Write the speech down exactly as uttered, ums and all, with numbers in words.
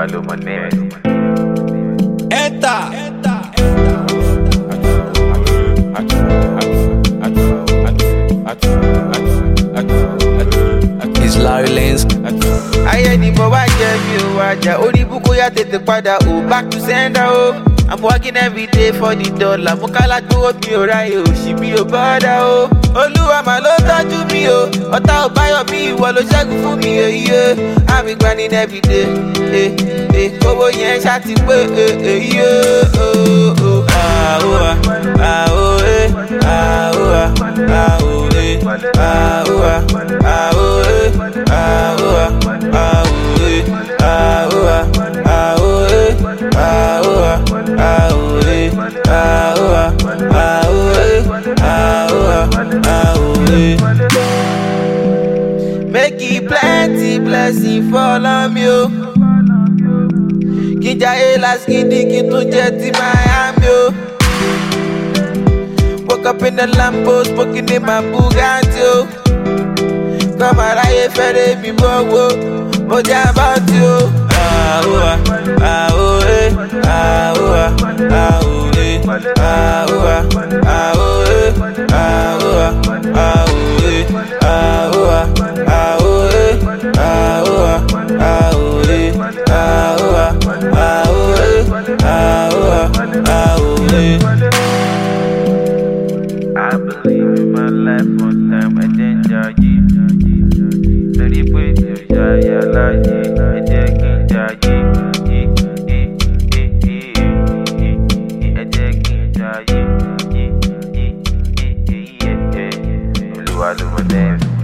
Olúwa ló mọ next. Enter. It's Larry Lanes. Ayé ni mo wá jẹ mi ò wájà, orí búkú yá tètè padà o, back to sender o. I'm working every day for the dollar, mo kálá gbówó mi ò ráyè òṣì mi ò bọ́dà o. Olúwa mà ló tọ́jú mi o, ọ̀tá ò báyọ̀ mi ìwọ ló ṣẹ́gun fún mi èyí. I'm grinding every day, eh, eh, owó yẹn ṣá ti pé èyí o. Ah oh ah, ah oh eh, ah oh ah, ah oh eh, ah oh ah, ah oh eh, ah oh ah, ah oh eh, ah oh ah, ah oh eh, ah oh ah, ah oh eh, ah oh ah, ah oh eh, ah oh ah, ah oh eh. Make it plenty blessing fall on me o. Kí jayé last gidi kí tún jẹ́ ti Miami o. Woke up in the Lambo, smoking in my Bugatti o. Come aráyé fẹ́rẹ̀ mi bọ́wọ́, mo jẹ́ àbátí o. Ah oh ah, ah oh eh, ah oh ah, ah oh eh, ah oh ah, ah oh eh, ah oh ah, ah oh eh, ah oh ah, ah oh eh, ah oh ah, ah oh eh, ah oh ah, ah oh eh, ah oh ah, ah oh eh. I believe in my life one time, I didn't judge you. Lórí pé tí o ṣayé aláyé, ẹ jẹ́ kí n jayé. Ẹ jẹ́ kí n jayé. Olúwa ló mọ next.